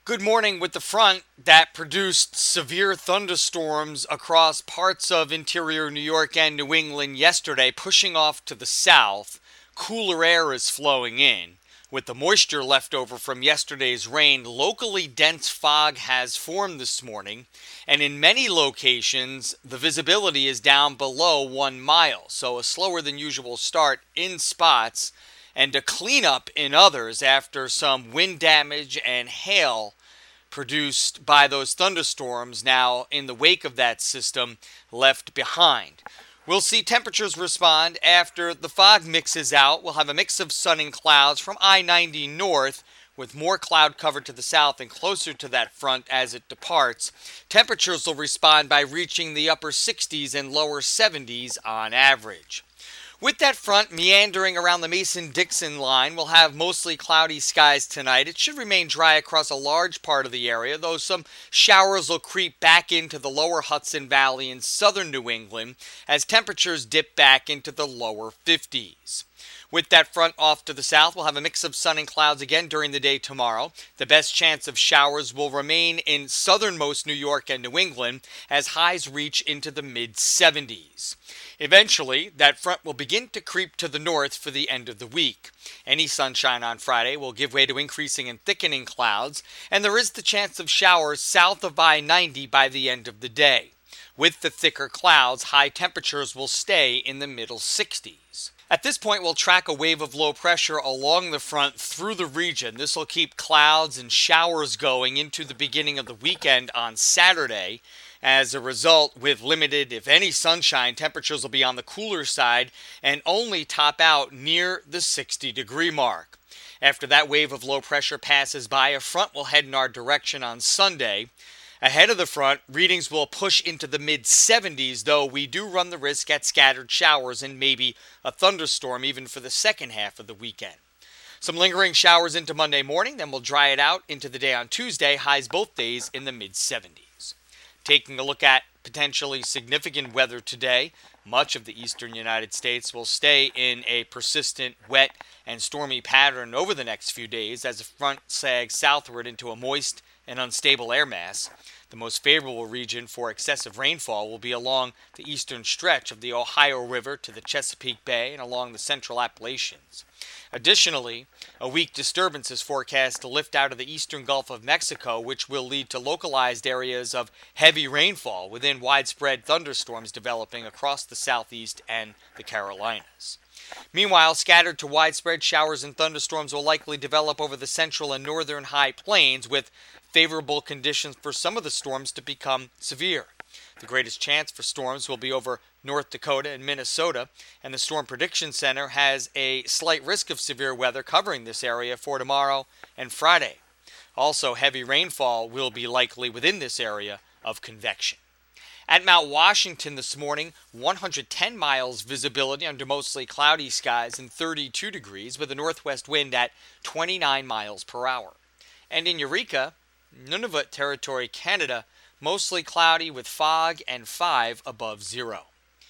Good morning. With the front that produced severe thunderstorms across parts of interior New York and New England yesterday, pushing off to the south, cooler air is flowing in. With the moisture left over from yesterday's rain, locally dense fog has formed this morning, and in many locations, the visibility is down below 1 mile, so a slower than usual start in spots and a cleanup in others after some wind damage and hail produced by those thunderstorms now in the wake of that system left behind. We'll see temperatures respond after the fog mixes out. We'll have a mix of sun and clouds from I-90 north with more cloud cover to the south and closer to that front as it departs. Temperatures will respond by reaching the upper 60s and lower 70s on average. With that front meandering around the Mason-Dixon line, we'll have mostly cloudy skies tonight. It should remain dry across a large part of the area, though some showers will creep back into the lower Hudson Valley and southern New England as temperatures dip back into the lower 50s. With that front off to the south, we'll have a mix of sun and clouds again during the day tomorrow. The best chance of showers will remain in southernmost New York and New England as highs reach into the mid-70s. Eventually, that front will begin to creep to the north for the end of the week. Any sunshine on Friday will give way to increasing and thickening clouds, and there is the chance of showers south of I-90 by the end of the day. With the thicker clouds, high temperatures will stay in the middle 60s. At this point, we'll track a wave of low pressure along the front through the region. This will keep clouds and showers going into the beginning of the weekend on Saturday. As a result, with limited, if any, sunshine, temperatures will be on the cooler side and only top out near the 60-degree mark. After that wave of low pressure passes by, a front will head in our direction on Sunday. Ahead of the front, readings will push into the mid-70s, though we do run the risk at scattered showers and maybe a thunderstorm even for the second half of the weekend. Some lingering showers into Monday morning, then we'll dry it out into the day on Tuesday, highs both days in the mid-70s. Taking a look at potentially significant weather today, much of the eastern United States will stay in a persistent wet and stormy pattern over the next few days as the front sags southward into a moist and unstable air mass. The most favorable region for excessive rainfall will be along the eastern stretch of the Ohio River to the Chesapeake Bay and along the central Appalachians. Additionally, a weak disturbance is forecast to lift out of the eastern Gulf of Mexico, which will lead to localized areas of heavy rainfall within widespread thunderstorms developing across the southeast and the Carolinas. Meanwhile, scattered to widespread showers and thunderstorms will likely develop over the central and northern high plains, with favorable conditions for some of the storms to become severe. The greatest chance for storms will be over North Dakota and Minnesota, and the Storm Prediction Center has a slight risk of severe weather covering this area for tomorrow and Friday. Also, heavy rainfall will be likely within this area of convection. At Mount Washington this morning, 110 miles visibility under mostly cloudy skies and 32 degrees with a northwest wind at 29 miles per hour. And in Eureka, Nunavut Territory, Canada, mostly cloudy with fog and 5 above zero.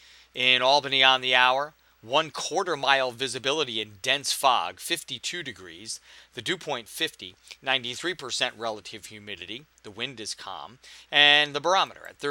In Albany on the hour, 1/4 mile visibility in dense fog, 52 degrees, the dew point 50, 93% relative humidity, the wind is calm, and the barometer at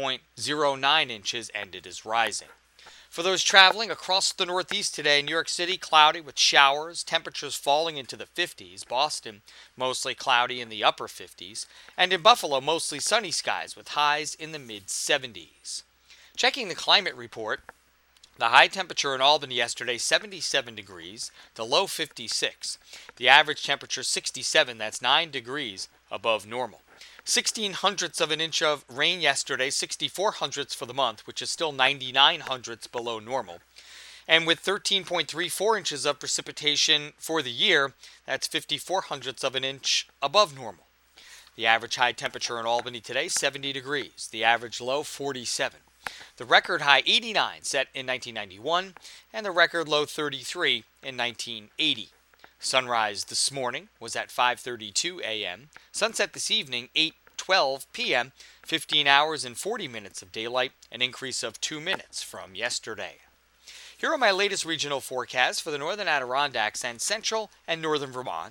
30.09 inches, and it is rising. For those traveling across the Northeast today, New York City cloudy with showers, temperatures falling into the 50s. Boston mostly cloudy in the upper 50s. And in Buffalo, mostly sunny skies with highs in the mid-70s. Checking the climate report, the high temperature in Albany yesterday, 77 degrees, the low 56. The average temperature 67, that's 9 degrees above normal. 16 hundredths of an inch of rain yesterday, 64 hundredths for the month, which is still 99 hundredths below normal. And with 13.34 inches of precipitation for the year, that's 54 hundredths of an inch above normal. The average high temperature in Albany today, 70 degrees. The average low, 47. The record high, 89, set in 1991, and the record low, 33, in 1980. Sunrise this morning was at 5:32 a.m. Sunset this evening, 8:12 p.m., 15 hours and 40 minutes of daylight, an increase of 2 minutes from yesterday. Here are my latest regional forecasts for the northern Adirondacks and central and northern Vermont,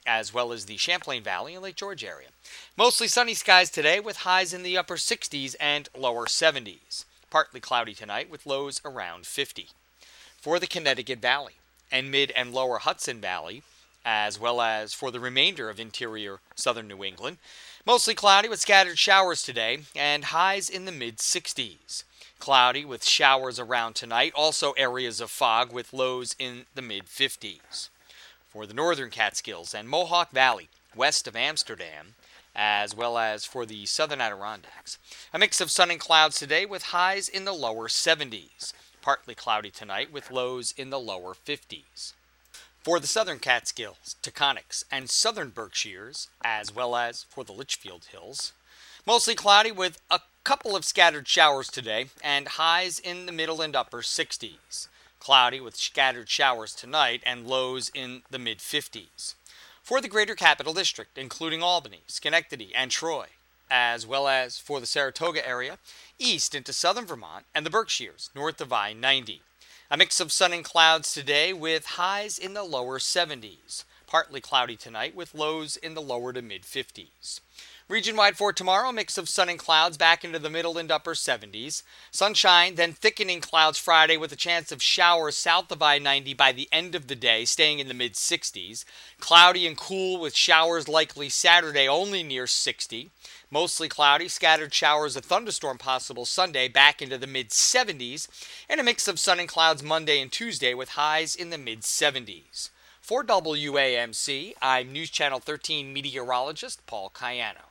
as well as the Champlain Valley and Lake George area. Mostly sunny skies today with highs in the upper 60s and lower 70s. Partly cloudy tonight with lows around 50. For the Connecticut Valley and mid and lower Hudson Valley, as well as for the remainder of interior southern New England, mostly cloudy with scattered showers today and highs in the mid-60s. Cloudy with showers around tonight, also areas of fog with lows in the mid-50s. For the northern Catskills and Mohawk Valley, west of Amsterdam, as well as for the southern Adirondacks, a mix of sun and clouds today with highs in the lower 70s. Partly cloudy tonight with lows in the lower 50s. For the southern Catskills, Taconics, and southern Berkshires, as well as for the Litchfield Hills, mostly cloudy with a couple of scattered showers today and highs in the middle and upper 60s. Cloudy with scattered showers tonight and lows in the mid-50s. For the greater Capital District, including Albany, Schenectady, and Troy, as well as for the Saratoga area, east into southern Vermont, and the Berkshires, north of I-90. A mix of sun and clouds today with highs in the lower 70s. Partly cloudy tonight with lows in the lower to mid-50s. Region-wide for tomorrow, a mix of sun and clouds back into the middle and upper 70s. Sunshine, then thickening clouds Friday with a chance of showers south of I-90 by the end of the day, staying in the mid-60s. Cloudy and cool with showers likely Saturday only near 60. Mostly cloudy, scattered showers, a thunderstorm possible Sunday back into the mid-70s. And a mix of sun and clouds Monday and Tuesday with highs in the mid-70s. For WAMC, I'm News Channel 13 meteorologist Paul Cayano.